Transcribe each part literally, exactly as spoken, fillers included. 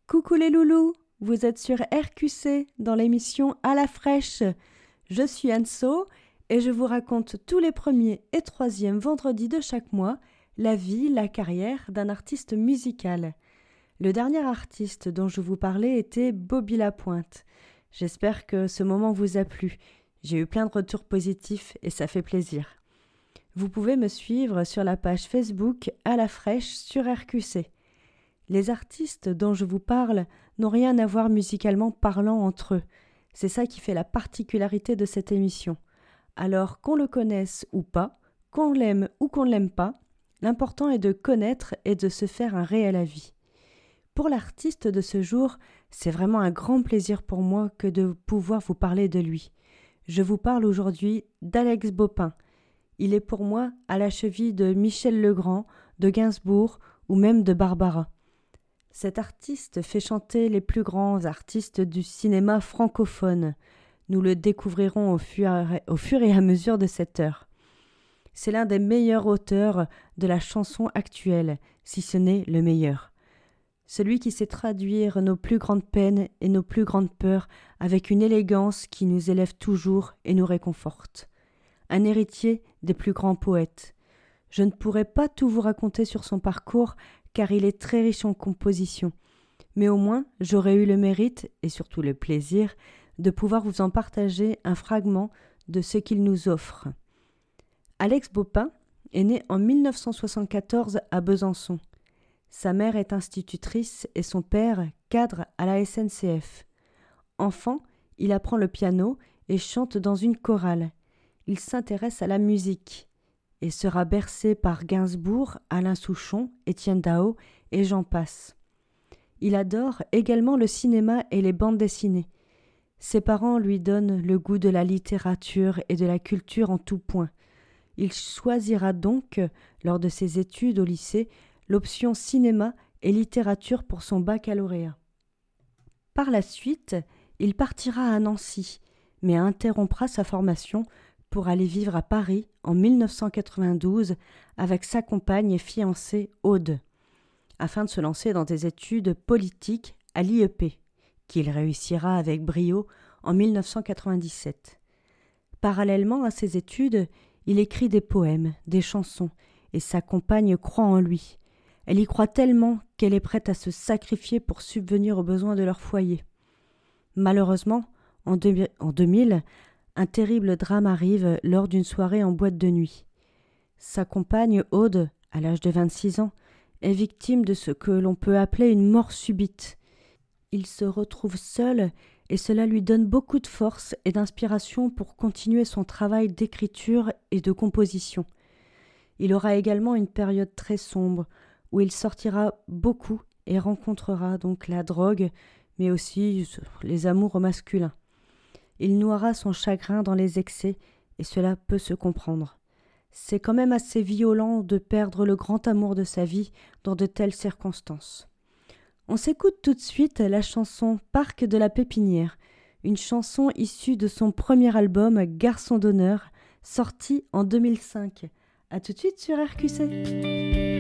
Coucou les loulous, vous êtes sur R Q C dans l'émission À la fraîche. Je suis Anso et je vous raconte tous les premiers et troisièmes vendredis de chaque mois la vie, la carrière d'un artiste musical. Le dernier artiste dont je vous parlais était Bobby Lapointe. J'espère que ce moment vous a plu. J'ai eu plein de retours positifs et ça fait plaisir. Vous pouvez me suivre sur la page Facebook À la fraîche sur R Q C. Les artistes dont je vous parle n'ont rien à voir musicalement parlant entre eux. C'est ça qui fait la particularité de cette émission. Alors qu'on le connaisse ou pas, qu'on l'aime ou qu'on ne l'aime pas, l'important est de connaître et de se faire un réel avis. Pour l'artiste de ce jour, c'est vraiment un grand plaisir pour moi que de pouvoir vous parler de lui. Je vous parle aujourd'hui d'Alex Bopin. Il est pour moi à la cheville de Michel Legrand, de Gainsbourg ou même de Barbara. Cet artiste fait chanter les plus grands artistes du cinéma francophone. Nous le découvrirons au fur, au fur et à mesure de cette heure. C'est l'un des meilleurs auteurs de la chanson actuelle, si ce n'est le meilleur. Celui qui sait traduire nos plus grandes peines et nos plus grandes peurs avec une élégance qui nous élève toujours et nous réconforte. Un héritier des plus grands poètes. Je ne pourrais pas tout vous raconter sur son parcours car il est très riche en composition. Mais au moins, j'aurais eu le mérite, et surtout le plaisir, de pouvoir vous en partager un fragment de ce qu'il nous offre. Alex Bopin est né en mille neuf cent soixante-quatorze à Besançon. Sa mère est institutrice et son père cadre à la S N C F. Enfant, il apprend le piano et chante dans une chorale. Il s'intéresse à la musique et sera bercé par Gainsbourg, Alain Souchon, Étienne Dao et j'en passe. Il adore également le cinéma et les bandes dessinées. Ses parents lui donnent le goût de la littérature et de la culture en tout point. Il choisira donc, lors de ses études au lycée, l'option cinéma et littérature pour son baccalauréat. Par la suite, il partira à Nancy, mais interrompra sa formation pour aller vivre à Paris en mille neuf cent quatre-vingt-douze avec sa compagne et fiancée Aude, afin de se lancer dans des études politiques à l'I E P, qu'il réussira avec brio en mille neuf cent quatre-vingt-dix-sept. Parallèlement à ses études, il écrit des poèmes, des chansons, et sa compagne croit en lui. Elle y croit tellement qu'elle est prête à se sacrifier pour subvenir aux besoins de leur foyer. Malheureusement, en deux mille, un terrible drame arrive lors d'une soirée en boîte de nuit. Sa compagne Aude, à l'âge de vingt-six ans, est victime de ce que l'on peut appeler une mort subite. Il se retrouve seul et cela lui donne beaucoup de force et d'inspiration pour continuer son travail d'écriture et de composition. Il aura également une période très sombre où il sortira beaucoup et rencontrera donc la drogue, mais aussi les amours masculins. Il noiera son chagrin dans les excès et cela peut se comprendre. C'est quand même assez violent de perdre le grand amour de sa vie dans de telles circonstances. On s'écoute tout de suite la chanson Parc de la Pépinière, une chanson issue de son premier album Garçon d'honneur, sorti en deux mille cinq. A tout de suite sur R Q C.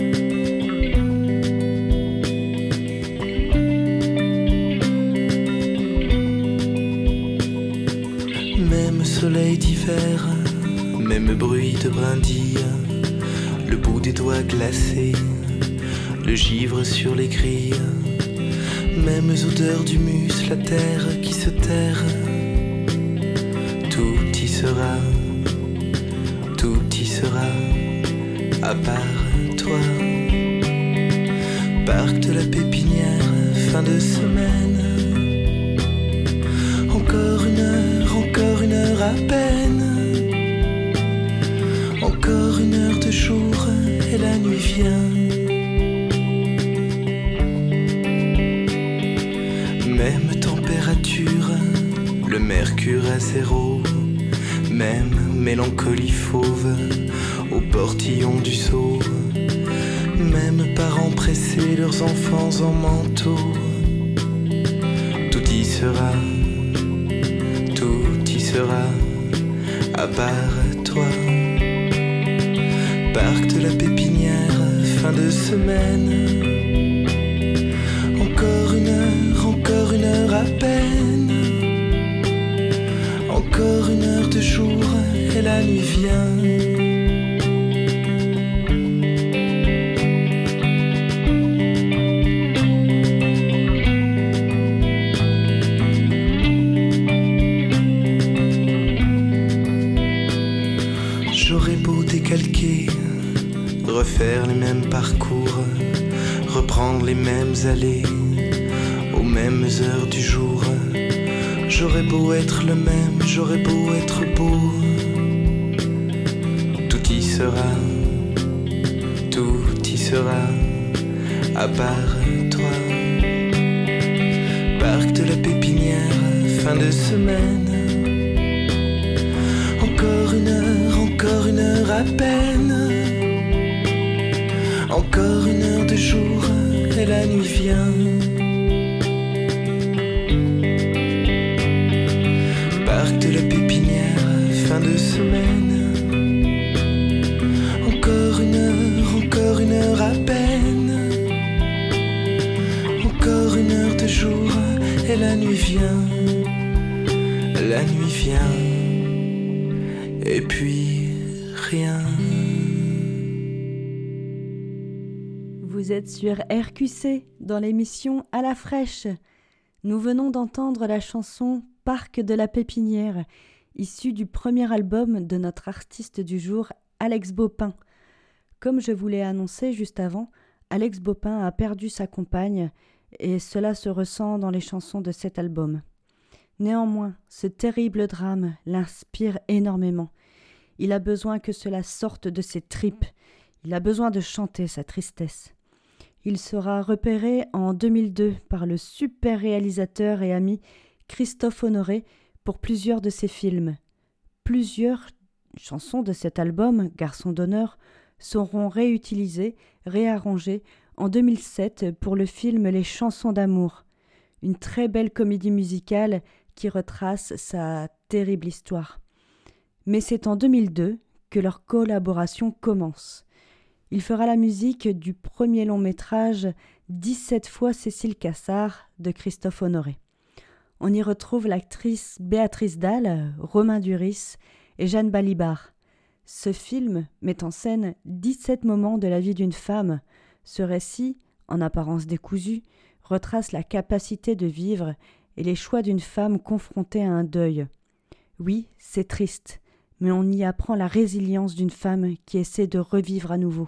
Même soleil d'hiver, même bruit de brindilles, le bout des doigts glacés, le givre sur les grilles, mêmes odeurs d'humus, la terre qui se terre. Tout y sera, tout y sera, à part toi. Parc de la Pépinière, fin de semaine. Encore une heure, encore une heure à peine. Encore une heure de jour et la nuit vient. Même température, le mercure à zéro. Même mélancolie fauve au portillon du seau. Même parents pressés, leurs enfants en manteau. Tout y sera, tout y sera, à part toi. Parc de la Pépinière, fin de semaine. Encore une refaire les mêmes parcours, reprendre les mêmes allées, aux mêmes heures du jour. J'aurais beau être le même, j'aurais beau être beau, tout y sera, tout y sera, à part toi. Parc de la Pépinière, fin de semaine. Encore une heure, encore une heure à peine. Encore une heure de jour et la nuit vient. Parc de la Pépinière, fin de semaine. Encore une heure, encore une heure à peine. Encore une heure de jour et la nuit vient. La nuit vient. Et puis rien. Vous êtes sur R Q C dans l'émission À la fraîche. Nous venons d'entendre la chanson Parc de la Pépinière, issue du premier album de notre artiste du jour, Alex Baupin. Comme je vous l'ai annoncé juste avant, Alex Baupin a perdu sa compagne et cela se ressent dans les chansons de cet album. Néanmoins, ce terrible drame l'inspire énormément. Il a besoin que cela sorte de ses tripes. Il a besoin de chanter sa tristesse. Il sera repéré en deux mille deux par le super réalisateur et ami Christophe Honoré pour plusieurs de ses films. Plusieurs chansons de cet album, Garçon d'honneur, seront réutilisées, réarrangées en deux mille sept pour le film Les chansons d'amour. Une très belle comédie musicale qui retrace sa terrible histoire. Mais c'est en deux mille deux que leur collaboration commence. Il fera la musique du premier long métrage dix-sept fois Cécile Cassard de Christophe Honoré. On y retrouve l'actrice Béatrice Dalle, Romain Duris et Jeanne Balibar. Ce film met en scène dix-sept moments de la vie d'une femme. Ce récit, en apparence décousu, retrace la capacité de vivre et les choix d'une femme confrontée à un deuil. Oui, c'est triste, mais on y apprend la résilience d'une femme qui essaie de revivre à nouveau.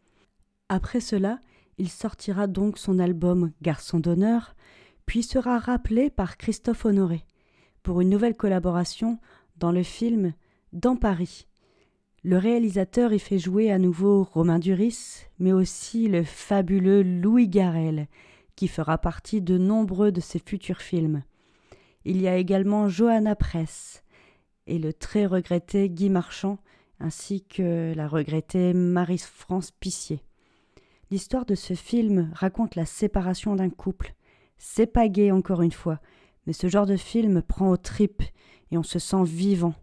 Après cela, il sortira donc son album Garçon d'honneur, puis sera rappelé par Christophe Honoré pour une nouvelle collaboration dans le film Dans Paris. Le réalisateur y fait jouer à nouveau Romain Duris, mais aussi le fabuleux Louis Garrel, qui fera partie de nombreux de ses futurs films. Il y a également Johanna Press et le très regretté Guy Marchand, ainsi que la regrettée Marie-France Pissier. L'histoire de ce film raconte la séparation d'un couple. C'est pas gai encore une fois, mais ce genre de film prend aux tripes et on se sent vivant.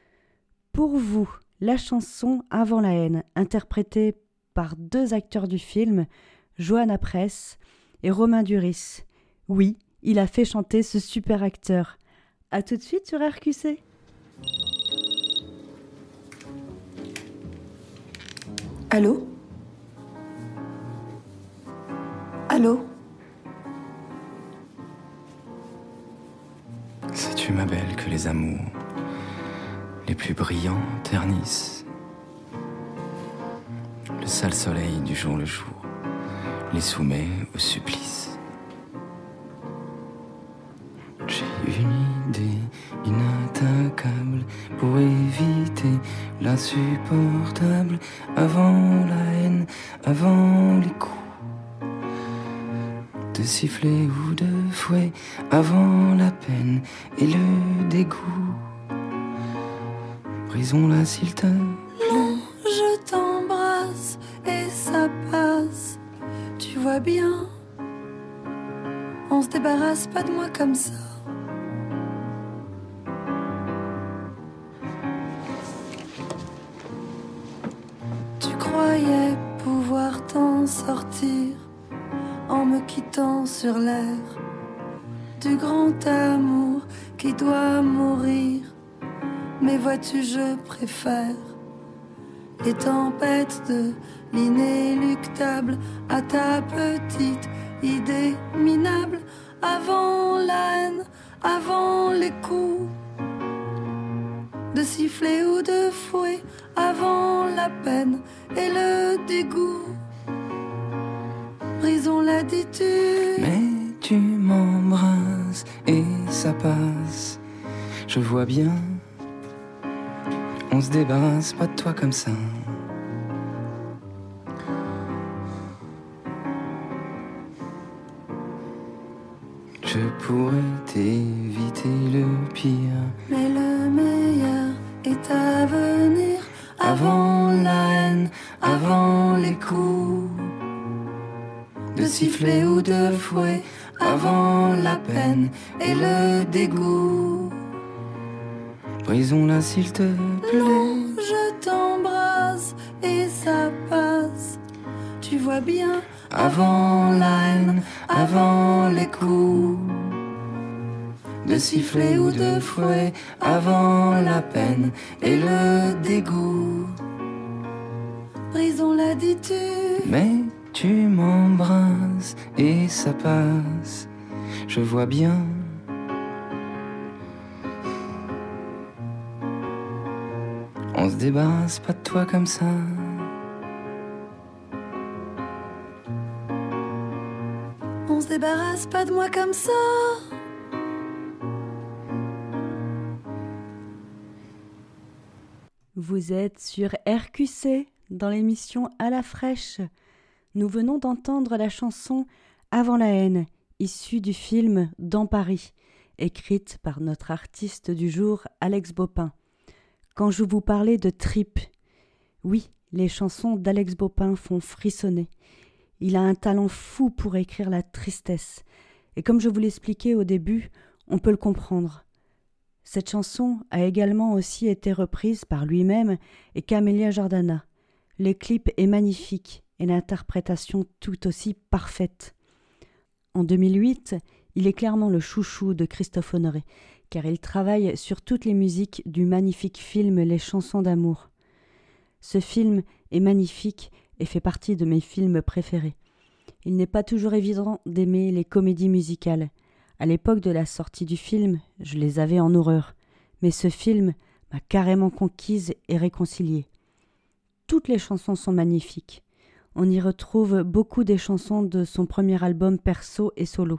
Pour vous, la chanson Avant la haine, interprétée par deux acteurs du film, Johanna Press et Romain Duris. Oui, il a fait chanter ce super acteur. À tout de suite sur R Q C. Allô ? Allô ? Sais-tu, ma belle, que les amours les plus brillants ternissent le sale soleil du jour le jour les soumet au supplice. J'ai une idée inattaquable pour éviter l'insupportable. Avant la haine, avant les coups de sifflet ou de fouet, avant la peine et le dégoût. Brisons-la s'il te plaît. Non, je t'embrasse et ça passe. Tu vois bien, on se débarrasse pas de moi comme ça. Tu croyais pouvoir t'en sortir en me quittant sur l'air du grand amour qui doit mourir. Mais vois-tu, je préfère les tempêtes de l'inéluctable à ta petite idée minable. Avant la haine, avant les coups de sifflet ou de fouet, avant la peine et le dégoût. Brisons l'attitude. Mais tu m'embrasses et ça passe. Je vois bien, on se débarrasse pas de toi comme ça. Je pourrais t'éviter le pire, mais le meilleur est à venir. avant la haine, avant les coups de sifflet ou de fouet, avant la peine et le dégoût. Brisons-la s'il te plaît. Non, je t'embrasse et ça passe. Tu vois bien, Avant la haine, avant les coups de sifflet ou de fouet, avant la peine et le dégoût. brisons l'attitude. Mais tu m'embrasses et ça passe. Je vois bien. On se débarrasse pas de toi comme ça. On se débarrasse pas de moi comme ça. Vous êtes sur R Q C dans l'émission À la fraîche. Nous venons d'entendre la chanson Avant la haine, issue du film Dans Paris, écrite par notre artiste du jour Alex Bopin. Quand je vous parlais de trip, oui, les chansons d'Alex Bopin font frissonner. Il a un talent fou pour écrire la tristesse. Et comme je vous l'expliquais au début, on peut le comprendre. Cette chanson a également aussi été reprise par lui-même et Camélia Jordana. Le clip est magnifique et l'interprétation tout aussi parfaite. En deux mille huit, il est clairement le chouchou de Christophe Honoré, car il travaille sur toutes les musiques du magnifique film Les chansons d'amour. Ce film est magnifique et fait partie de mes films préférés. Il n'est pas toujours évident d'aimer les comédies musicales. À l'époque de la sortie du film, je les avais en horreur. Mais ce film m'a carrément conquise et réconciliée. Toutes les chansons sont magnifiques. On y retrouve beaucoup des chansons de son premier album perso et solo.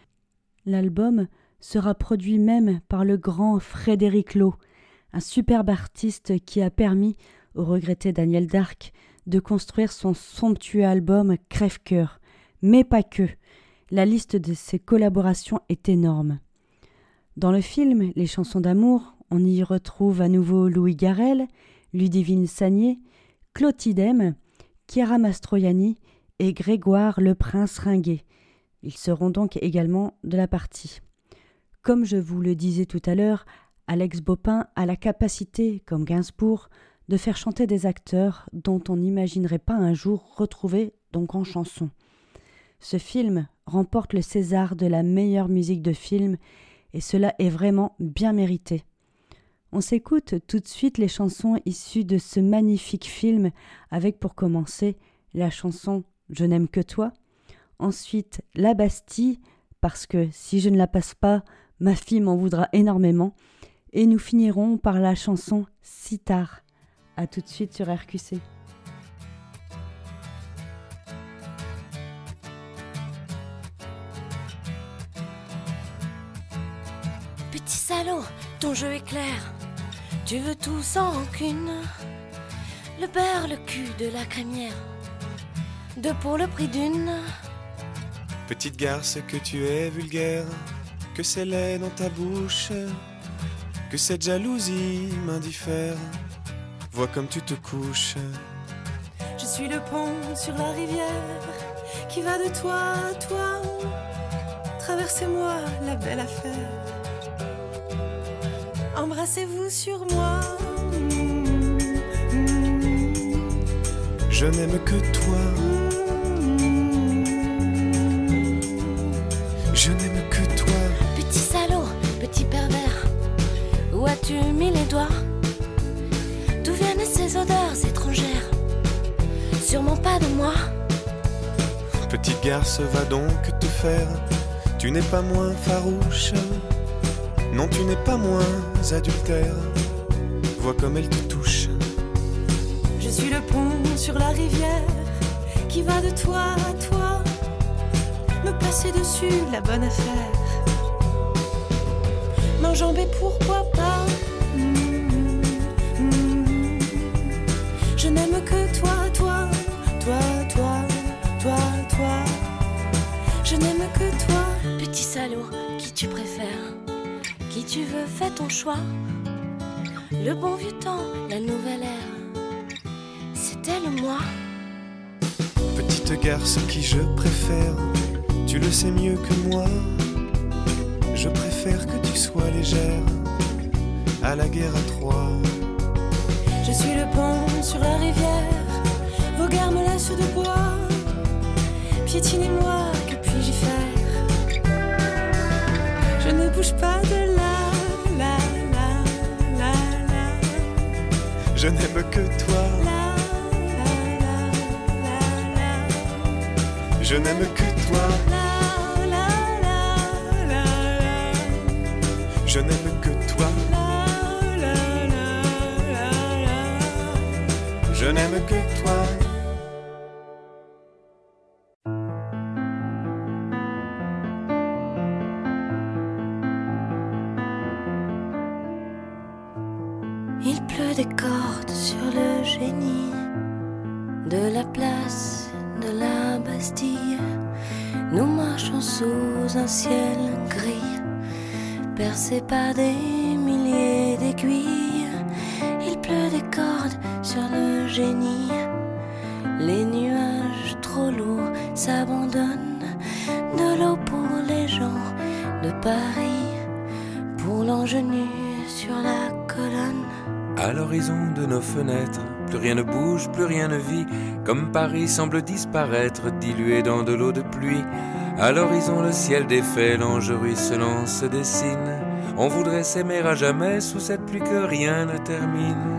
L'album sera produit même par le grand Frédéric Lowe, un superbe artiste qui a permis au regretté Daniel Darc de construire son somptueux album Crève-cœur. Mais pas que. La liste de ses collaborations est énorme. Dans le film Les chansons d'amour, on y retrouve à nouveau Louis Garrel, Ludivine Sagnier, Clotilde M, Chiara Mastroianni et Grégoire le Prince Ringuet. Ils seront donc également de la partie. Comme je vous le disais tout à l'heure, Alex Bopin a la capacité, comme Gainsbourg, de faire chanter des acteurs dont on n'imaginerait pas un jour retrouver donc en chanson. Ce film remporte le César de la meilleure musique de film et cela est vraiment bien mérité. On s'écoute tout de suite les chansons issues de ce magnifique film avec pour commencer la chanson « Je n'aime que toi », ensuite « La Bastille » parce que si je ne la passe pas, ma fille m'en voudra énormément et nous finirons par la chanson « Si tard ». A tout de suite sur R Q C. Petit salaud, ton jeu est clair. Tu veux tout sans rancune. Le beurre, le cul de la crémière. Deux pour le prix d'une. Petite garce, que tu es vulgaire, que c'est laid dans ta bouche, que cette jalousie m'indiffère. Vois comme tu te couches. Je suis le pont sur la rivière qui va de toi à toi. Traversez-moi la belle affaire. Embrassez-vous sur moi. Je n'aime que toi. Je n'aime que toi. Petit salaud, petit pervers, où as-tu mis les doigts? D'où viennent ces odeurs étrangères? Sûrement pas de moi. Petite garce, va donc te faire. Tu n'es pas moins farouche. Non, tu n'es pas moins adultère. Vois comme elle te touche. Je Je suis le pont sur la rivière qui va de toi à toi, me passer dessus la bonne affaire, m'enjamber pourquoi pas. Mmh, mmh. Je n'aime que toi, toi, toi, toi, toi, toi. Je n'aime que toi. Petit salaud, qui tu préfères? Qui tu veux, fais ton choix. Le bon vieux temps, la nouvelle ère, c'était le moi. Petite garce qui je préfère, tu le sais mieux que moi. Je préfère que tu sois légère, à la guerre à trois. Je suis le pont sur la rivière, vos gares me laissent de bois. Piétinez-moi, que puis-je y faire? Je ne bouge pas de là, là, là, là, là. Je n'aime que toi. Là, là, là, là, là. Je n'aime que toi. Là, là, là, là, là. Je n'aime que toi. Là, là, là, là, là. Je n'aime que toi. Il pleut des cordes sur le génie de la place de la Bastille. Nous marchons sous un ciel gris, percé par des milliers d'aiguilles. Il pleut des cordes sur le génie. Les nuages trop lourds s'abandonnent. De l'eau pour les gens de Paris, pour l'angenu sur la colonne. À l'horizon de nos fenêtres, plus rien ne bouge, plus rien ne vit, comme Paris semble disparaître, dilué dans de l'eau de pluie. À l'horizon le ciel défait, l'ange ruisselant se dessine. On voudrait s'aimer à jamais sous cette pluie que rien ne termine.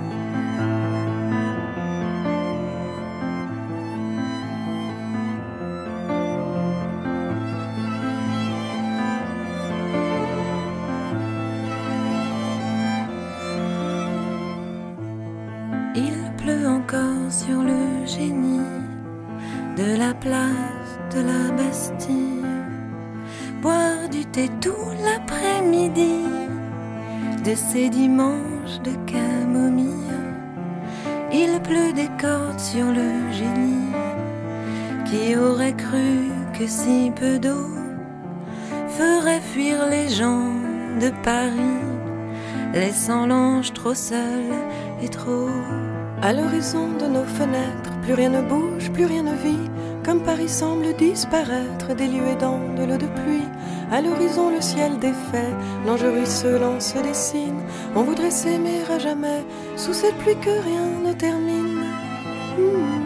Il pleut encore sur le génie de la place de la Bastille. Boire du thé tout l'après-midi de ces dimanches de camomille. Il pleut des cordes sur le génie. Qui aurait cru que si peu d'eau ferait fuir les gens de Paris, laissant l'ange trop seul et trop. À l'horizon de nos fenêtres, plus rien ne bouge, plus rien ne vit, comme Paris semble disparaître, dilué dans de l'eau de pluie. À l'horizon le ciel défait, l'ange ruisselant se dessine. On voudrait s'aimer à jamais, sous cette pluie que rien ne termine. Mmh.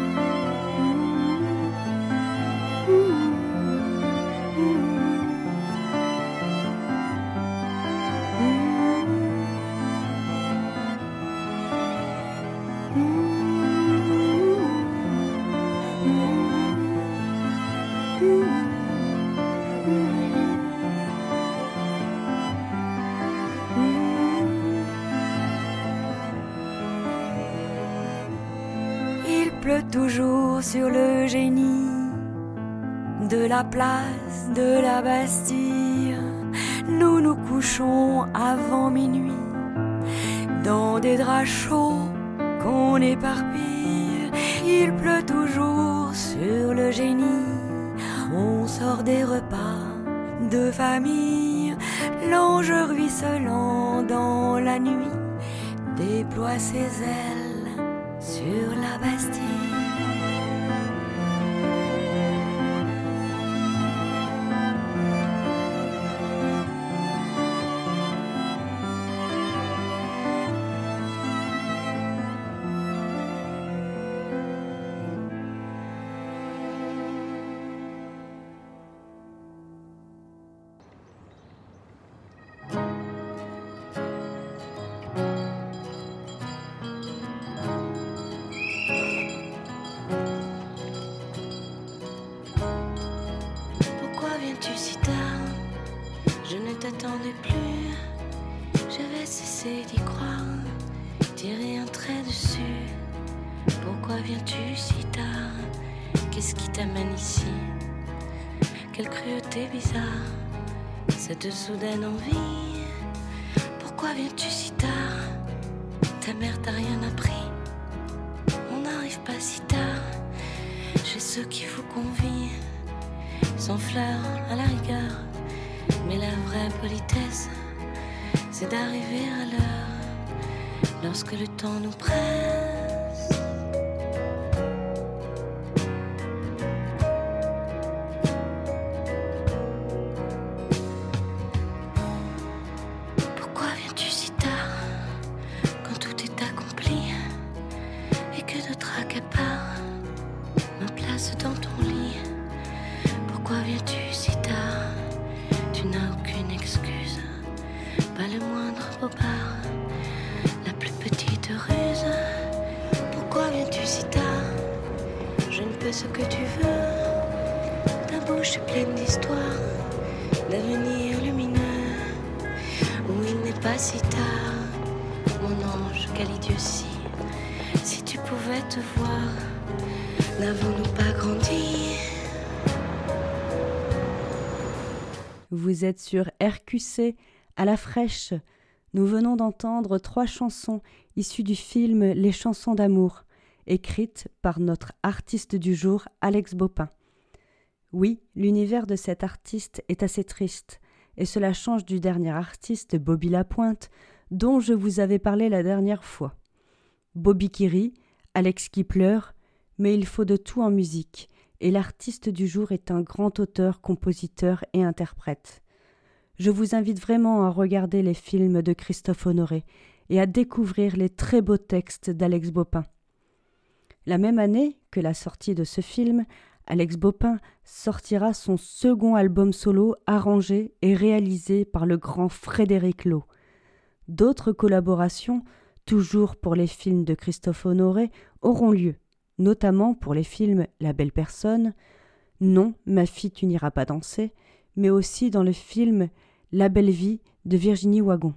Il pleut toujours sur le génie de la place de la Bastille. Nous nous couchons avant minuit dans des draps chauds qu'on éparpille. Il pleut toujours sur le génie. On sort des repas de famille. L'ange ruisselant dans la nuit déploie ses ailes sur la Bastille. t'attendais plus, je vais cesser d'y croire, tirer un trait dessus, Pourquoi viens-tu si tard? Qu'est-ce qui t'amène ici? Quelle cruauté bizarre, cette soudaine envie. Pourquoi viens-tu si tard? Ta mère t'a rien appris. On n'arrive pas si tard. J'ai ce qu'il faut qu'on vit, sans fleurs à la rigueur. Mais la vraie politesse, c'est d'arriver à l'heure, lorsque le temps nous presse. Pourquoi viens-tu si tard, quand tout est accompli, et que d'autres accaparent ma place dans ton lit? Pourquoi viens-tu si tard? Tu n'as aucune excuse, pas le moindre bobard, la plus petite ruse. Pourquoi viens-tu si tard? Je ne peux ce que tu veux. Ta bouche est pleine d'histoires, d'avenir lumineux, où il n'est pas si tard. Mon ange, quel idiot si, si tu pouvais te voir, n'avons-nous pas grandi? Vous êtes sur R Q C, à la fraîche. Nous venons d'entendre trois chansons issues du film Les chansons d'amour, écrites par notre artiste du jour, Alex Bopin. Oui, l'univers de cet artiste est assez triste, et cela change du dernier artiste, Bobby Lapointe, dont je vous avais parlé la dernière fois. Bobby qui rit, Alex qui pleure, mais il faut de tout en musique, et l'artiste du jour est un grand auteur, compositeur et interprète. Je vous invite vraiment à regarder les films de Christophe Honoré et à découvrir les très beaux textes d'Alex Bopin. La même année que la sortie de ce film, Alex Bopin sortira son second album solo arrangé et réalisé par le grand Frédéric Loh. D'autres collaborations, toujours pour les films de Christophe Honoré, auront lieu, notamment pour les films La Belle Personne, Non, ma fille tu n'iras pas danser, mais aussi dans le film La Belle Vie de Virginie Wagon.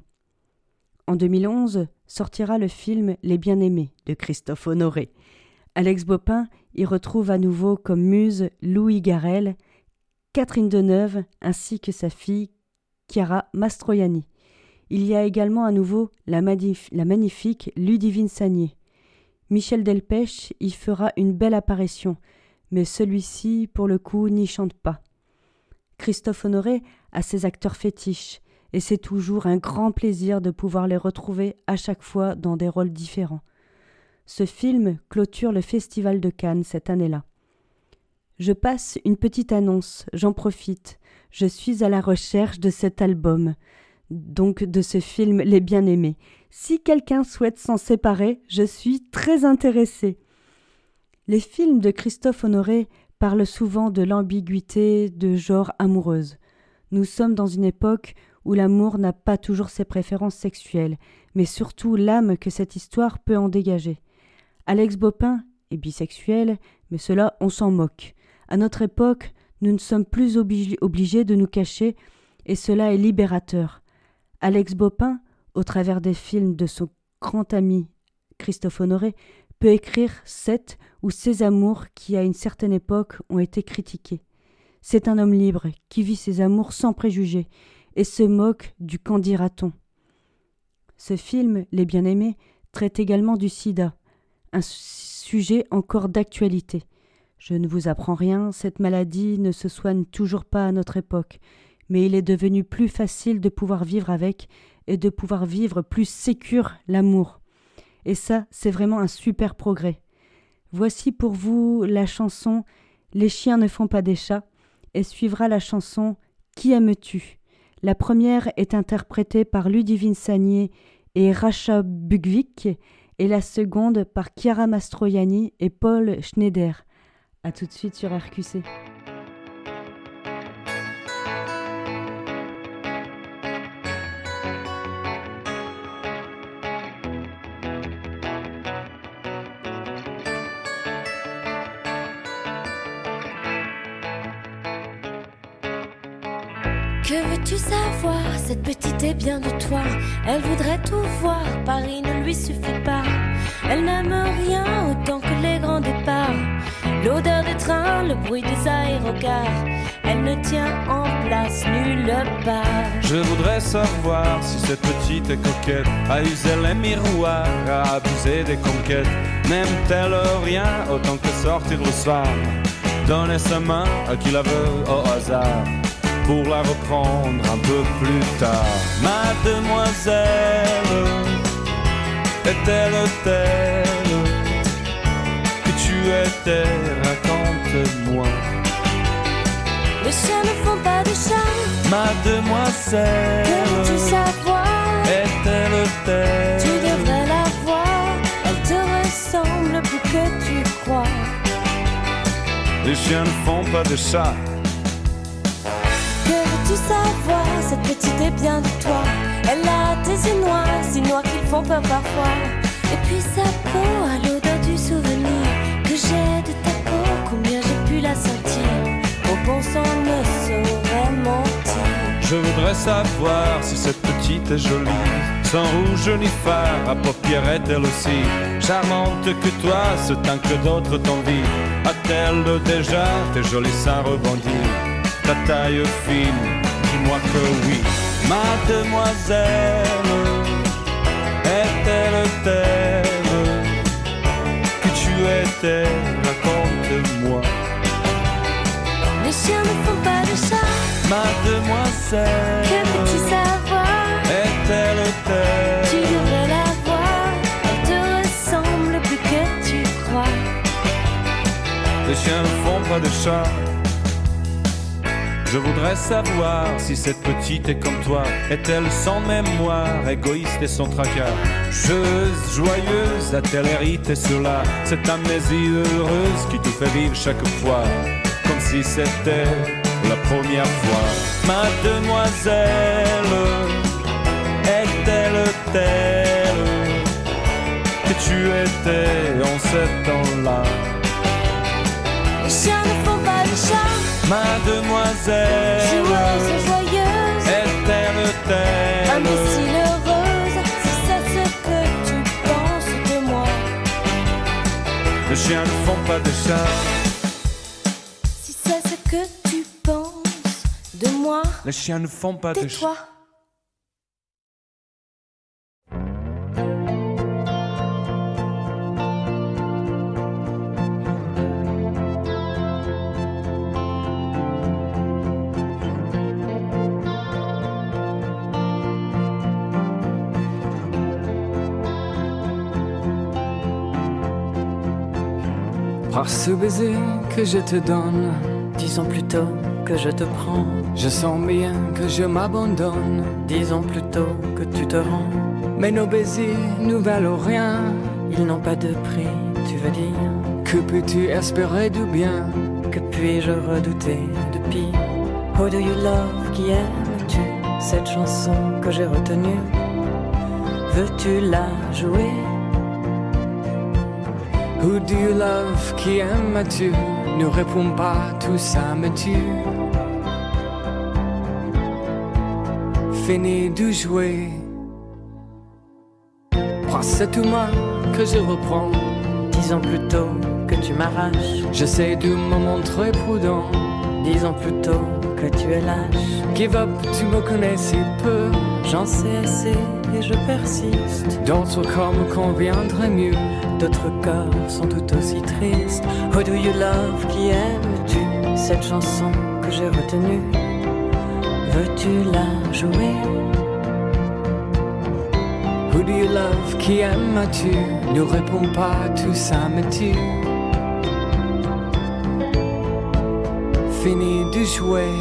En deux mille onze sortira le film Les Bien-Aimés de Christophe Honoré. Alex Bopin y retrouve à nouveau comme muse Louis Garrel, Catherine Deneuve ainsi que sa fille Chiara Mastroianni. Il y a également à nouveau la, magif- la magnifique Ludivine Sagnier. Michel Delpech y fera une belle apparition, mais celui-ci, pour le coup, n'y chante pas. Christophe Honoré a ses acteurs fétiches, et c'est toujours un grand plaisir de pouvoir les retrouver à chaque fois dans des rôles différents. Ce film clôture le Festival de Cannes cette année-là. Je passe une petite annonce, j'en profite. Je suis à la recherche de cet album, donc de ce film Les Bien-Aimés. Si quelqu'un souhaite s'en séparer, je suis très intéressée. Les films de Christophe Honoré parlent souvent de l'ambiguïté de genre amoureuse. Nous sommes dans une époque où l'amour n'a pas toujours ses préférences sexuelles, mais surtout l'âme que cette histoire peut en dégager. Alex Bopin est bisexuel, mais cela on s'en moque. À notre époque, nous ne sommes plus obligés, obligés de nous cacher, et cela est libérateur. Alex Bopin, au travers des films de son grand ami Christophe Honoré, peut écrire cette ou ces amours qui, à une certaine époque, ont été critiqués. C'est un homme libre qui vit ses amours sans préjugés et se moque du qu'en dira-t-on. Ce film, Les Bien-Aimés, traite également du sida, un sujet encore d'actualité. Je ne vous apprends rien, cette maladie ne se soigne toujours pas à notre époque, mais il est devenu plus facile de pouvoir vivre avec et de pouvoir vivre plus sécure l'amour. Et ça, c'est vraiment un super progrès. Voici pour vous la chanson « Les chiens ne font pas des chats » et suivra la chanson « Qui aimes-tu » La première est interprétée par Ludivine Sagnier et Racha Bugvik et la seconde par Chiara Mastroianni et Paul Schneider. A tout de suite sur R Q C. Que veux-tu savoir? Cette petite est bien de toi. Elle voudrait tout voir, Paris ne lui suffit pas. Elle n'aime rien autant que les grands départs, l'odeur des trains, le bruit des aérocars. Elle ne tient en place nulle part. Je voudrais savoir si cette petite coquette a usé les miroirs, a abusé des conquêtes. N'aime-t-elle rien autant que sortir le soir, donner sa main à qui la veut au hasard, pour la reprendre un peu plus tard. Mademoiselle, est-elle telle que tu étais? Raconte-moi. Les chiens ne font pas de chat. Mademoiselle, veux-tu savoir? Est-elle telle? Tu devrais la voir. Elle te ressemble plus que tu crois. Les chiens ne font pas de chat. Que veux-tu savoir? Cette petite est bien de toi. Elle a tes yeux noirs, si noirs qu'ils font peur parfois. Et puis sa peau a l'odeur du souvenir que j'ai de ta peau. Combien j'ai pu la sentir. Au bon sang ne saurait mentir. Je voudrais savoir si cette petite est jolie, sans rouge ni phare, à paupières elle aussi charmante que toi, ce temps que d'autres t'envient. A-t-elle déjà tes jolis seins rebondis, ta taille fine? Dis-moi que oui. Mademoiselle, est-elle telle que tu étais? Raconte-moi. Les chiens ne font pas de chat. Mademoiselle, que veux-tu savoir? Est-elle telle? Tu devrais la voir. Elle te ressemble plus que tu crois. Les chiens ne font pas de chat. Je voudrais savoir si cette petite est comme toi. Est-elle sans mémoire, égoïste et sans tracas, joyeuse, joyeuse, a-t-elle hérité cela, cette amnésie heureuse qui te fait vivre chaque fois comme si c'était la première fois. Mademoiselle, est-elle telle que tu étais en ce temps-là? Les chiens ne font pas de chat. Mademoiselle, joueuse, joyeuse, est-elle telle? imbécile heureuse, si c'est ce que tu penses de moi. Les chiens ne font pas de chat. Si c'est ce que tu penses de moi, les chiens ne font pas de chat. Tais-toi. Par ce baiser que je te donne, disons plutôt que je te prends. Je sens bien que je m'abandonne, disons plutôt que tu te rends. Mais nos baisers nous valent rien, ils n'ont pas de prix, tu veux dire. Que peux-tu espérer de bien? Que puis-je redouter de pire? Oh do you love, qui aimes-tu cette chanson que j'ai retenue? Veux-tu la jouer? Who do you love, qui aimes-tu? Ne réponds pas, tout ça me tue. Fini de jouer. Prends cette main que je reprends, disons plutôt que tu m'arraches. J'essaie de me montrer prudent, disons plutôt que tu es lâche. Give up, tu me connais si peu, j'en sais assez et je persiste. D'autres corps me conviendraient mieux, d'autres corps sont tout aussi tristes. Oh do you love, qui aimes-tu cette chanson que j'ai retenue? Veux-tu la jouer? Who do you love, qui aimes-tu? Ne réponds pas, tout ça me tue. Fini de jouer.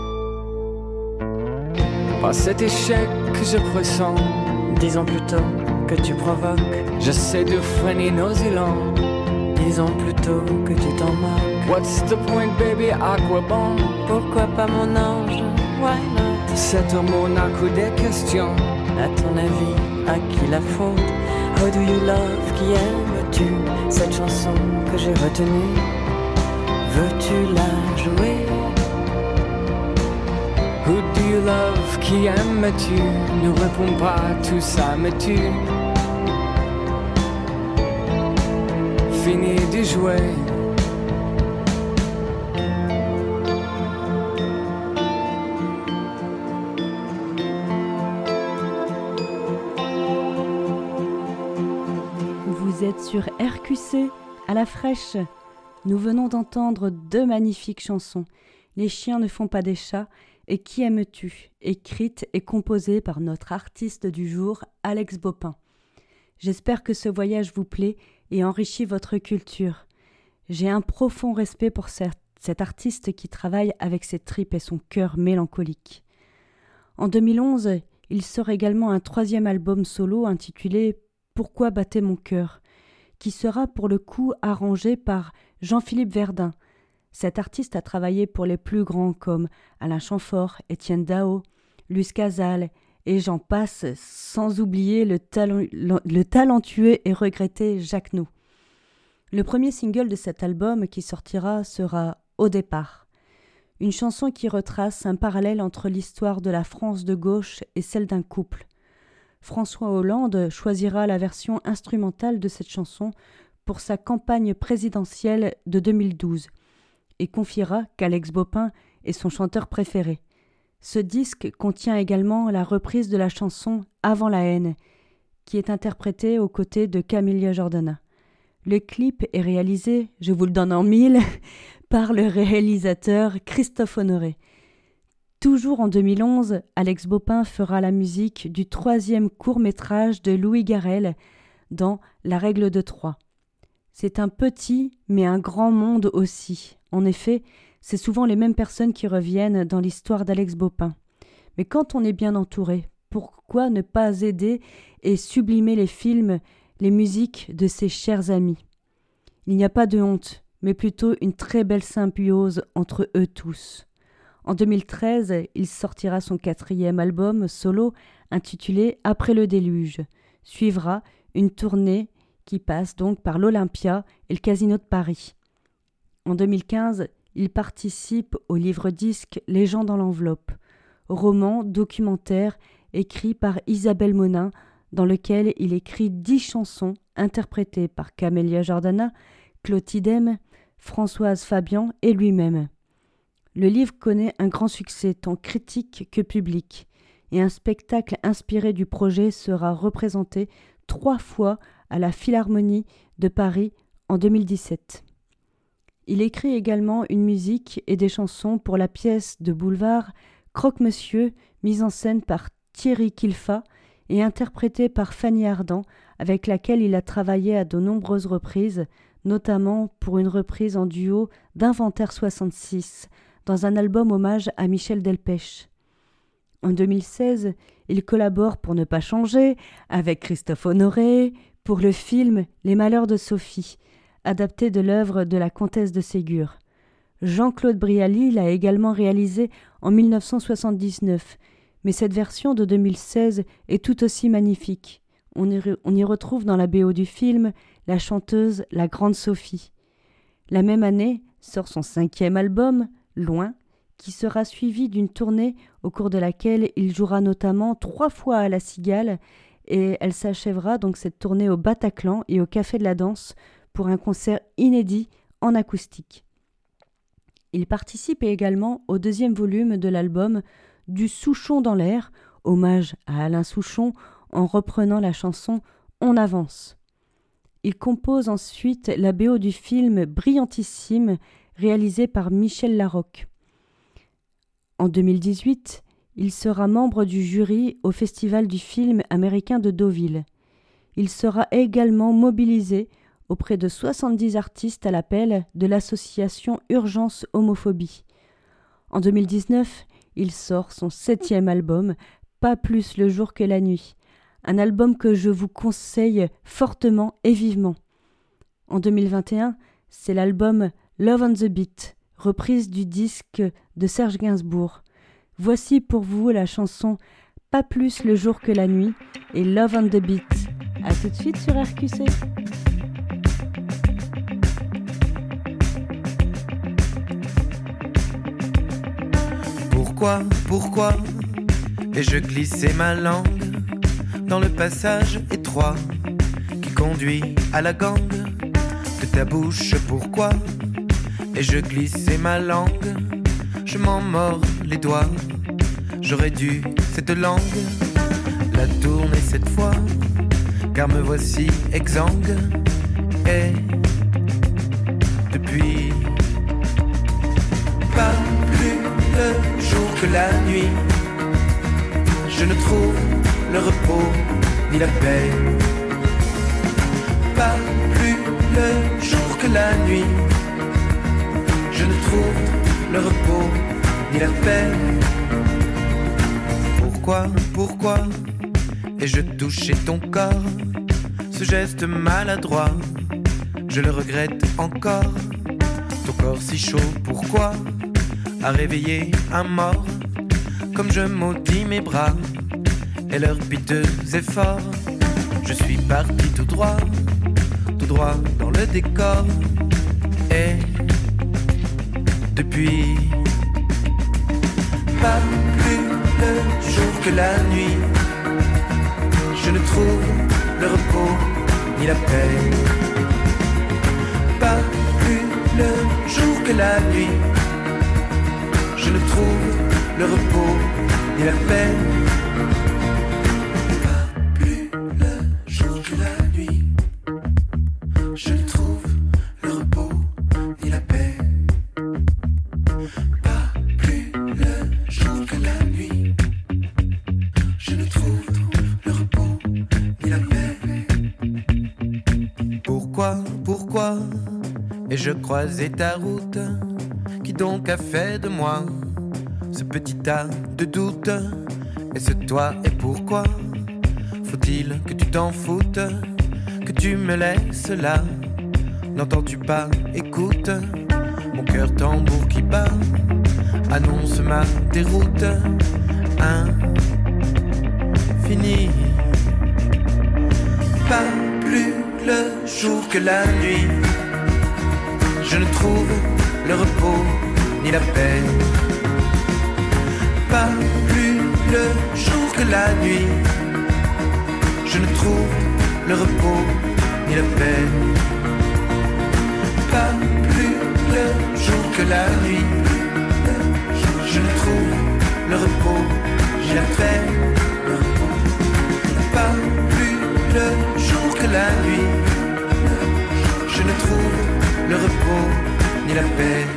Par cet échec que je pressens, disons plutôt que tu provoques. J'essaie de freiner nos élans, disons plutôt que tu t'en moques. What's the point, baby, à quoi bon? Pourquoi pas mon ange? Why not? Cet amour n'a que des questions. À ton avis, à qui la faute? Oh do you love, qui aimes-tu cette chanson que j'ai retenue? Veux-tu la jouer? Who do you love, qui aimes-tu? Ne réponds pas, tout ça me tue. fini de jouer. Vous êtes sur R Q C, à la fraîche. Nous venons d'entendre deux magnifiques chansons, Les chiens ne font pas des chats et Qui aimes-tu, écrites et composées par notre artiste du jour, Alex Bopin. J'espère que ce voyage vous plaît et enrichit votre culture. J'ai un profond respect pour cet artiste qui travaille avec ses tripes et son cœur mélancolique. En deux mille onze, il sort également un troisième album solo intitulé « Pourquoi battait mon cœur ?» qui sera pour le coup arrangé par Jean-Philippe Verdun. Cet artiste a travaillé pour les plus grands comme Alain Chamfort, Étienne Dao, Luce Casal et j'en passe, sans oublier le, talent, le talentueux et regretté Jacques Nou. Le premier single de cet album qui sortira sera « Au départ », une chanson qui retrace un parallèle entre l'histoire de la France de gauche et celle d'un couple. François Hollande choisira la version instrumentale de cette chanson pour sa campagne présidentielle de deux mille douze et confiera qu'Alex Bopin est son chanteur préféré. Ce disque contient également la reprise de la chanson « Avant la haine » qui est interprétée aux côtés de Camélia Jordana. Le clip est réalisé, je vous le donne en mille, par le réalisateur Christophe Honoré. Toujours en deux mille onze, Alex Bopin fera la musique du troisième court-métrage de Louis Garrel dans La règle de Troie. C'est un petit mais un grand monde aussi. En effet, c'est souvent les mêmes personnes qui reviennent dans l'histoire d'Alex Bopin. Mais quand on est bien entouré, pourquoi ne pas aider et sublimer les films, les musiques de ses chers amis ? Il n'y a pas de honte, mais plutôt une très belle symbiose entre eux tous. En deux mille treize, il sortira son quatrième album solo intitulé « Après le déluge ». Suivra une tournée qui passe donc par l'Olympia et le Casino de Paris. En deux mille quinze, il participe au livre-disque « Les gens dans l'enveloppe », roman documentaire écrit par Isabelle Monin, dans lequel il écrit dix chansons interprétées par Camélia Jordana, Claude Tidem, Françoise Fabian et lui-même. Le livre connaît un grand succès tant critique que public et un spectacle inspiré du projet sera représenté trois fois à la Philharmonie de Paris en deux mille dix-sept. Il écrit également une musique et des chansons pour la pièce de boulevard Croque-Monsieur, mise en scène par Thierry Kilfa et interprétée par Fanny Ardant, avec laquelle il a travaillé à de nombreuses reprises, notamment pour une reprise en duo d'Inventaire soixante-six, dans un album hommage à Michel Delpech. En deux mille seize, il collabore pour ne pas changer avec Christophe Honoré pour le film Les Malheurs de Sophie, adapté de l'œuvre de la comtesse de Ségur. Jean-Claude Brialy l'a également réalisé en mille neuf cent soixante-dix-neuf, mais cette version de deux mille seize est tout aussi magnifique. On y, re- on y retrouve dans la B O du film la chanteuse La Grande Sophie. La même année sort son cinquième album, Loin, qui sera suivi d'une tournée au cours de laquelle il jouera notamment trois fois à La Cigale et elle s'achèvera donc cette tournée au Bataclan et au Café de la Danse pour un concert inédit en acoustique. Il participe également au deuxième volume de l'album Du Souchon dans l'air, hommage à Alain Souchon en reprenant la chanson On avance. Il compose ensuite la B O du film Brillantissime, réalisé par Michel Larocque. En deux mille dix-huit, il sera membre du jury au Festival du film américain de Deauville. Il sera également mobilisé auprès de soixante-dix artistes à l'appel de l'association Urgence Homophobie. En deux mille dix-neuf, il sort son septième album, Pas plus le jour que la nuit, un album que je vous conseille fortement et vivement. En deux mille vingt et un, c'est l'album Love on the Beat, reprise du disque de Serge Gainsbourg. Voici pour vous la chanson Pas plus le jour que la nuit et Love on the Beat. A tout de suite sur R Q C. Pourquoi, pourquoi ai-je glissé ma langue dans le passage étroit qui conduit à la gangue de ta bouche, pourquoi? Et je glissais ma langue, je m'en mords les doigts. J'aurais dû cette langue la tourner cette fois, car me voici exsangue. Et depuis, pas plus le jour que la nuit, je ne trouve le repos ni la paix. Pas plus le jour que la nuit, je ne trouve le repos ni la paix. Pourquoi, pourquoi ai-je touché ton corps? Ce geste maladroit, je le regrette encore. Ton corps si chaud, pourquoi a réveillé un mort? Comme je maudis mes bras et leurs piteux efforts, je suis parti tout droit, tout droit dans le décor. Et depuis, pas plus le jour que la nuit, je ne trouve le repos ni la paix. Pas plus le jour que la nuit, je ne trouve le repos ni la paix. Pas plus le jour que la nuit, je ne trouve le repos ni la paix. Pas plus le jour que la nuit, je ne trouve le repos ni la paix. Pourquoi, pourquoi ai-je croisé ta route? Qui donc a fait de moi ce petit tas de doutes? Est-ce toi et pourquoi faut-il que tu t'en foutes, que tu me laisses là? N'entends-tu pas? Écoute, mon cœur tambour qui bat annonce ma déroute. Infini, pas plus le jour que la nuit, je ne trouve le repos ni la paix. Pas plus le jour que la nuit, je ne trouve le repos ni la paix. Pas plus le jour que la nuit, je ne trouve le repos ni la paix. Pas plus le jour que la nuit, je ne trouve le repos ni la paix.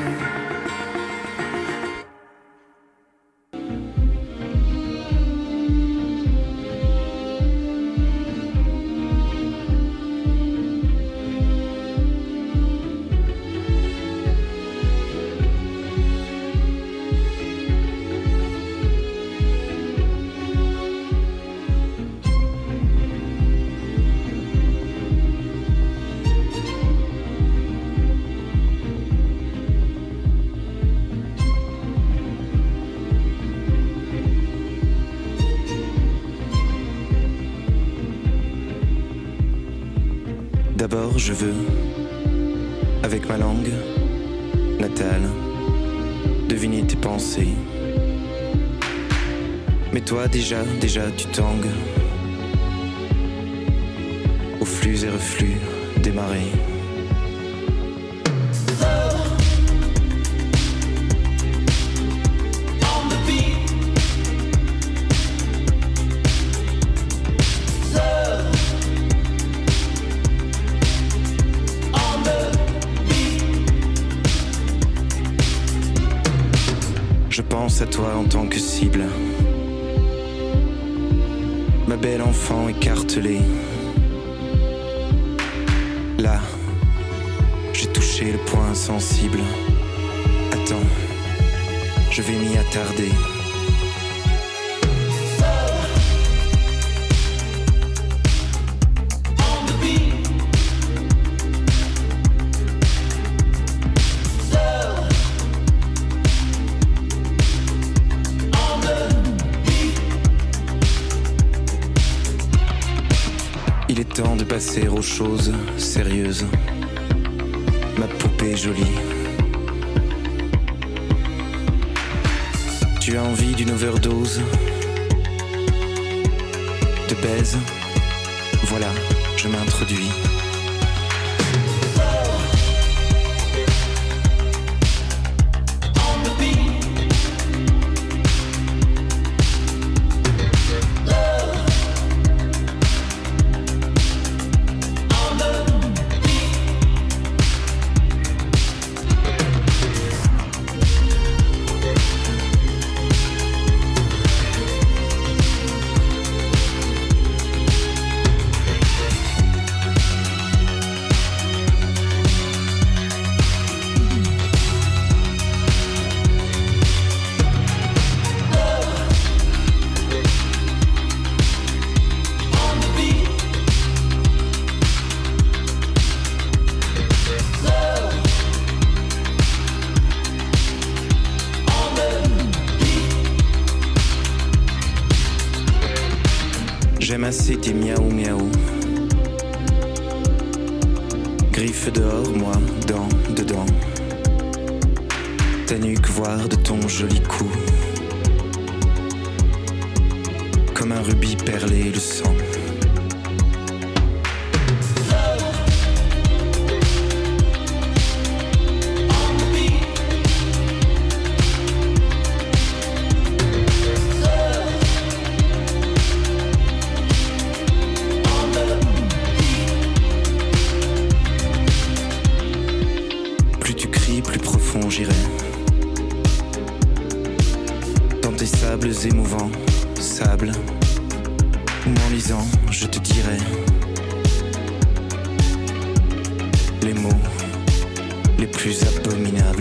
D'abord je veux, avec ma langue natale, deviner tes pensées. Mais toi déjà, déjà tu tangues aux flux et reflux des marées. Je pense à toi en tant que cible, ma belle enfant écartelée. Là, j'ai touché le point sensible. Attends, je vais m'y attarder. Il est temps de passer aux choses sérieuses, ma poupée jolie. Tu as envie d'une overdose de baise? Voilà, je m'introduis. J'aime assez tes miaou miaou. Griffe dehors, moi, dents dedans. Ta nuque, voir de ton joli cou. Comme un rubis perlé le sang. J'irai dans tes sables émouvants, sable, où m'en lisant je te dirai les mots les plus abominables.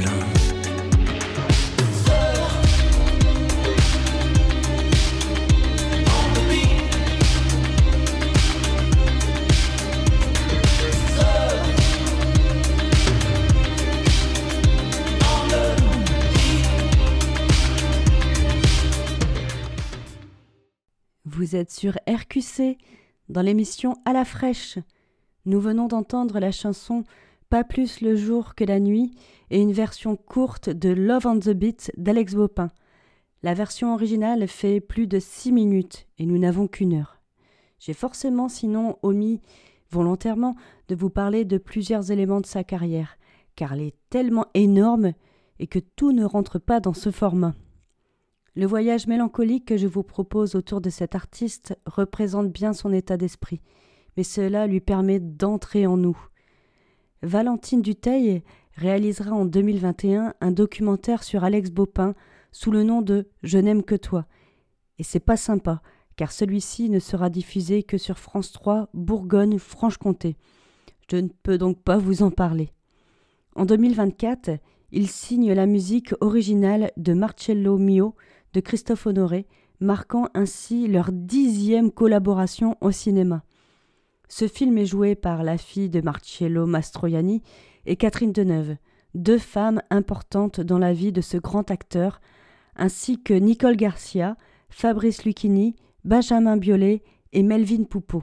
Vous êtes sur R Q C, dans l'émission À la fraîche. Nous venons d'entendre la chanson Pas plus le jour que la nuit et une version courte de Love on the Beat d'Alex Bopin. La version originale fait plus de six minutes et nous n'avons qu'une heure. J'ai forcément sinon omis volontairement de vous parler de plusieurs éléments de sa carrière, car elle est tellement énorme et que tout ne rentre pas dans ce format. Le voyage mélancolique que je vous propose autour de cet artiste représente bien son état d'esprit, mais cela lui permet d'entrer en nous. Valentine Dutheil réalisera en deux mille vingt et un un documentaire sur Alex Bopin sous le nom de « Je n'aime que toi ». Et c'est pas sympa, car celui-ci ne sera diffusé que sur France trois Bourgogne-Franche-Comté. Je ne peux donc pas vous en parler. En deux mille vingt-quatre, il signe la musique originale de Marcello Mio de Christophe Honoré, marquant ainsi leur dixième collaboration au cinéma. Ce film est joué par la fille de Marcello Mastroianni et Catherine Deneuve, deux femmes importantes dans la vie de ce grand acteur, ainsi que Nicole Garcia, Fabrice Lucchini, Benjamin Biolay et Melvin Poupeau.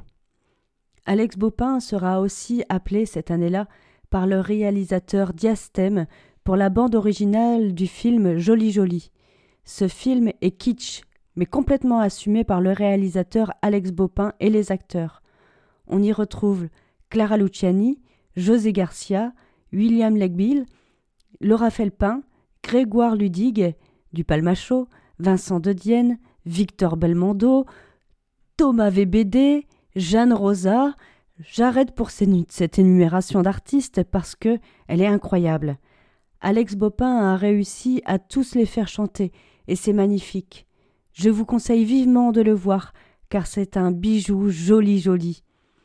Alex Bopin sera aussi appelé cette année-là par le réalisateur Diastème pour la bande originale du film Joli Joli. Ce film est kitsch, mais complètement assumé par le réalisateur Alex Bopin et les acteurs. On y retrouve Clara Luciani, José Garcia, William Legbill, Laura Felpin, Grégoire Ludig, du Palmacho, Vincent de Dienne, Victor Belmondo, Thomas V B D, Jeanne Rosa. J'arrête pour cette énumération d'artistes parce que elle est incroyable. Alex Bopin a réussi à tous les faire chanter et c'est magnifique. Je vous conseille vivement de le voir car c'est un bijou joli joli.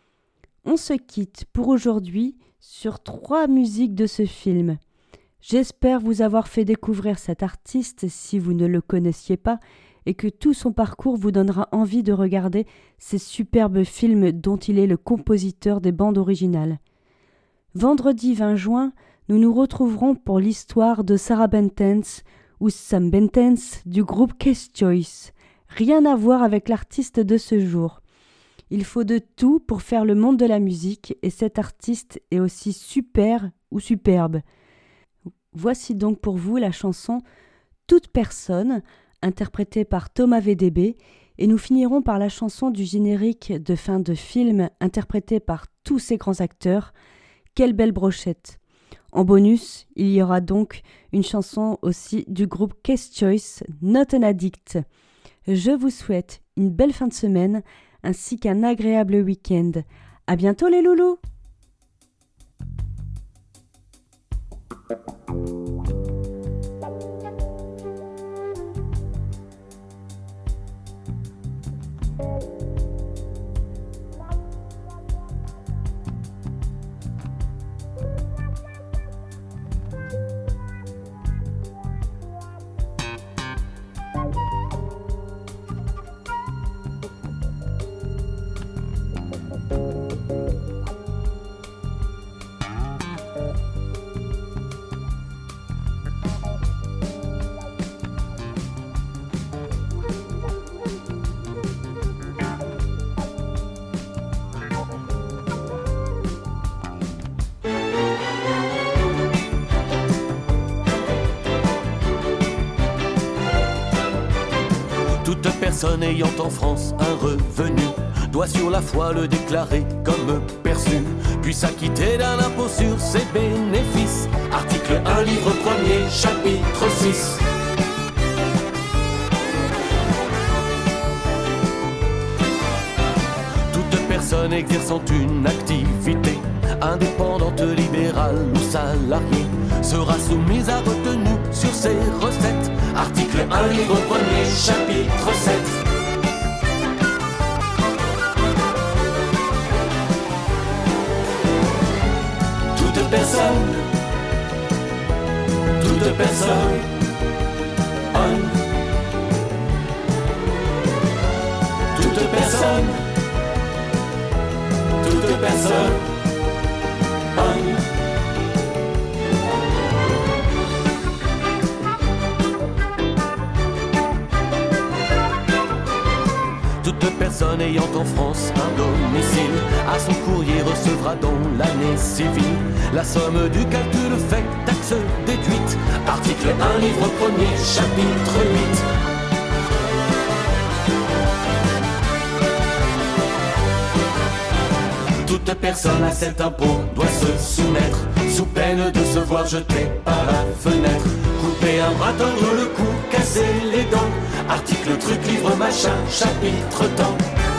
On se quitte pour aujourd'hui sur trois musiques de ce film. J'espère vous avoir fait découvrir cet artiste si vous ne le connaissiez pas et que tout son parcours vous donnera envie de regarder ces superbes films dont il est le compositeur des bandes originales. Vendredi vingt juin, nous nous retrouverons pour l'histoire de Sarah Bentens ou Sam Bentens du groupe Case Choice. Rien à voir avec l'artiste de ce jour. Il faut de tout pour faire le monde de la musique et cet artiste est aussi super ou superbe. Voici donc pour vous la chanson Toute personne, interprétée par Thomas V D B, et nous finirons par la chanson du générique de fin de film interprétée par tous ces grands acteurs. Quelle belle brochette! En bonus, il y aura donc une chanson aussi du groupe Case Choice, Not an Addict. Je vous souhaite une belle fin de semaine ainsi qu'un agréable week-end. À bientôt les loulous! personne ayant en France un revenu doit sur la foi le déclarer comme perçu, puis s'acquitter d'un impôt sur ses bénéfices. Article un, livre premier, chapitre six. Toute personne exerçant une activité indépendante, libérale ou salariée sera soumise à retenue sur ses recettes. Article un, livre premier, chapitre sept. Toute personne, toute personne, on. Toute personne, toute personne, on. Toute personne ayant en France un domicile à son courrier recevra dans l'année civile la somme du calcul fait, taxe déduite. Article un, livre premier, chapitre huit. Toute personne à cet impôt doit se soumettre sous peine de se voir jeter par la fenêtre, couper un bras, tordre le cou, casser les dents. Article truc, livre machin, chapitre temps.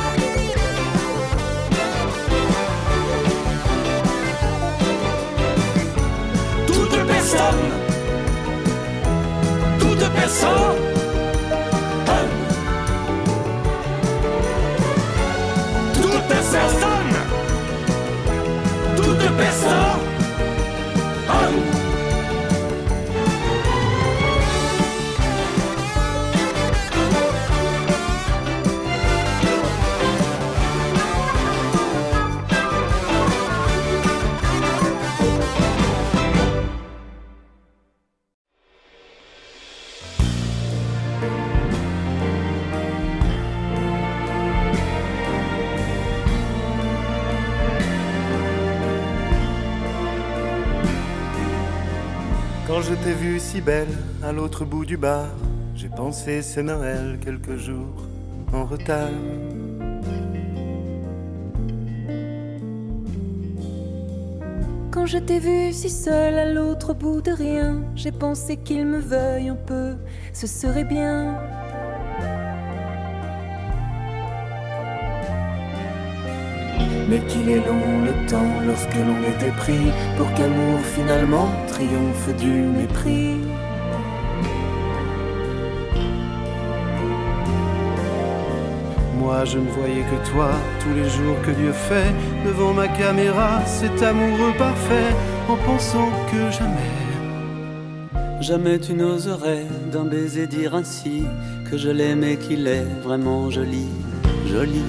Toute personne, toute personne, toute personne, toute personne, Quand je t'ai vue si belle à l'autre bout du bar, j'ai pensé c'est Noël quelques jours en retard. Quand je t'ai vue si seule à l'autre bout de rien, j'ai pensé qu'il me veuille un peu, ce serait bien. Mais qu'il est long le temps lorsque l'on était pris pour qu'amour finalement triomphe du mépris. Moi je ne voyais que toi tous les jours que Dieu fait devant ma caméra, cet amoureux parfait, en pensant que jamais, jamais tu n'oserais d'un baiser dire ainsi que je l'aime et qu'il est vraiment joli, joli.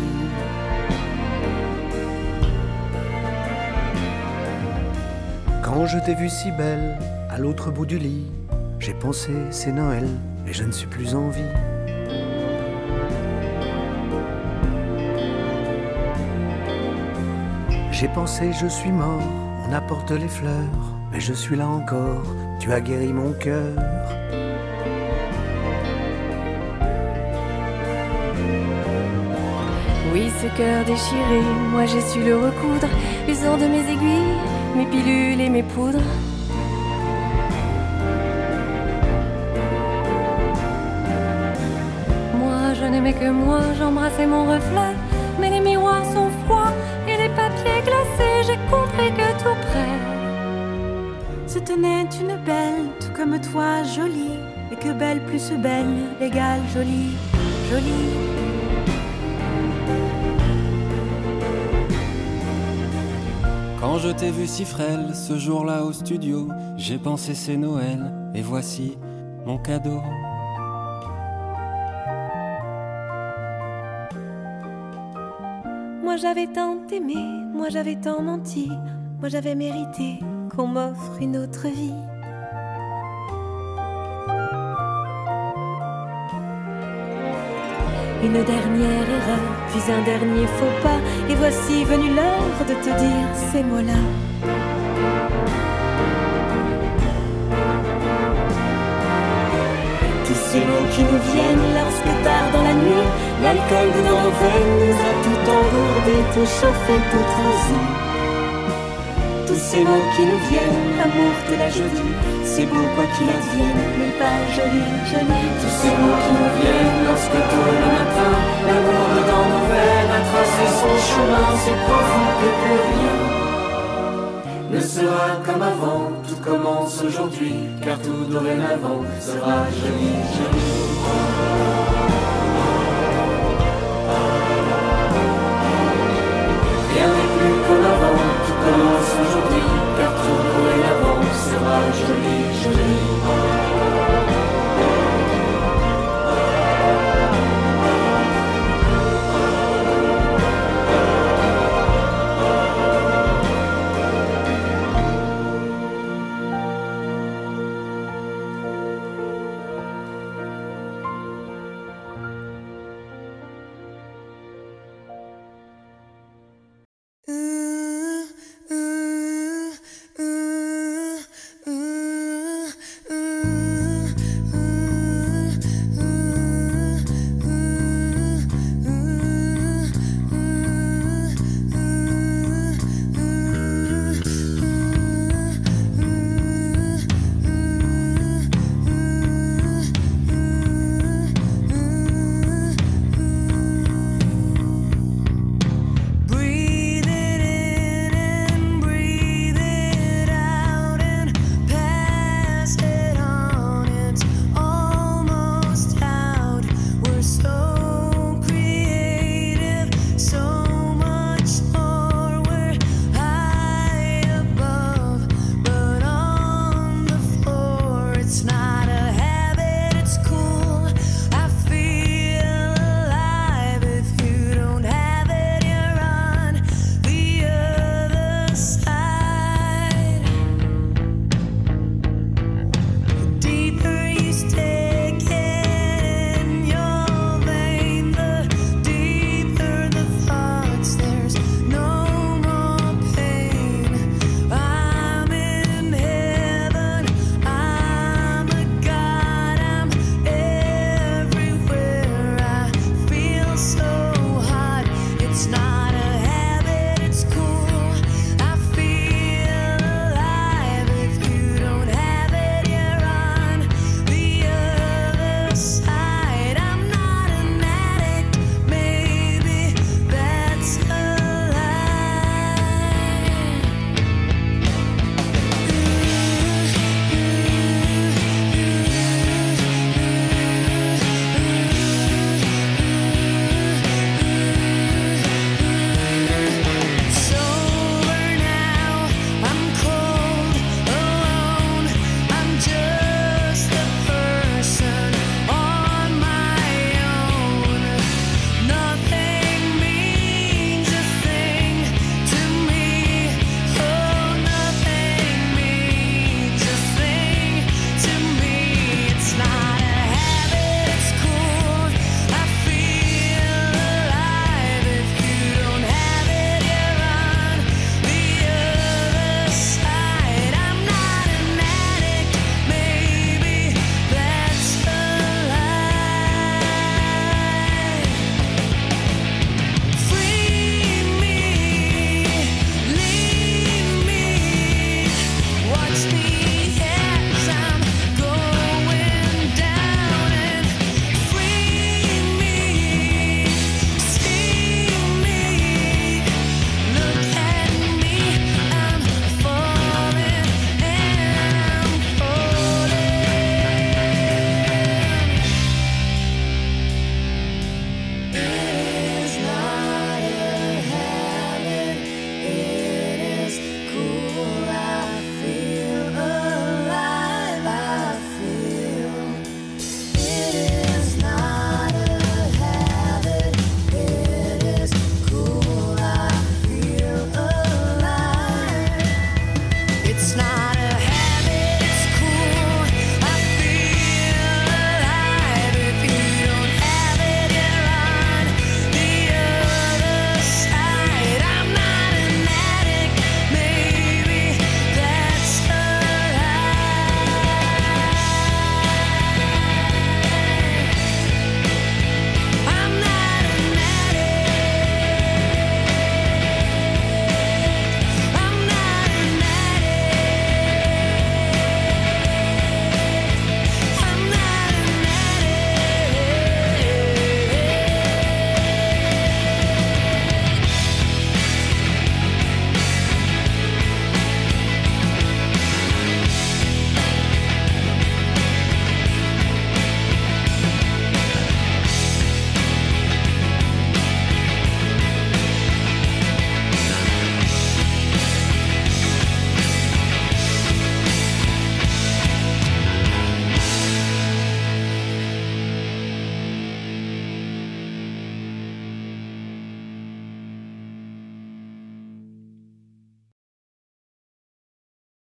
Quand je t'ai vue si belle à l'autre bout du lit, j'ai pensé c'est Noël et je ne suis plus en vie. J'ai pensé je suis mort, on apporte les fleurs, mais je suis là encore, tu as guéri mon cœur. Oui, ce cœur déchiré, moi j'ai su le recoudre, usant de mes aiguilles, mes pilules et mes poudres. Moi je n'aimais que moi, j'embrassais mon reflet, mais les miroirs sont froids et les papiers glacés, j'ai compris que tout près se tenait une belle, tout comme toi, jolie, et que belle plus belle égale jolie, jolie. Quand je t'ai vu si frêle ce jour-là au studio, j'ai pensé c'est Noël et voici mon cadeau. Moi j'avais tant aimé, moi j'avais tant menti, moi j'avais mérité qu'on m'offre une autre vie. Une dernière erreur, puis un dernier faux pas, et voici venue l'heure de te dire ces mots-là. Tu ces mots qui nous viennent lorsque tard dans la nuit, l'alcool de dans nos veines nous a tout engourdé, tout chauffé, tout transi. Tous ces mots qui nous viennent, l'amour de la jolie, c'est beau quoi qu'il advienne, mais pas joli, joli. Tous ces mots qui nous viennent lorsque tôt le matin, l'amour de dans nos veines a tracé son chemin, c'est profond que plus rien ne sera comme avant, tout commence aujourd'hui, car tout dorénavant sera joli, joli. Rien n'est plus comme avant, tout commence aujourd'hui, car tout dorénavant sera joli, joli.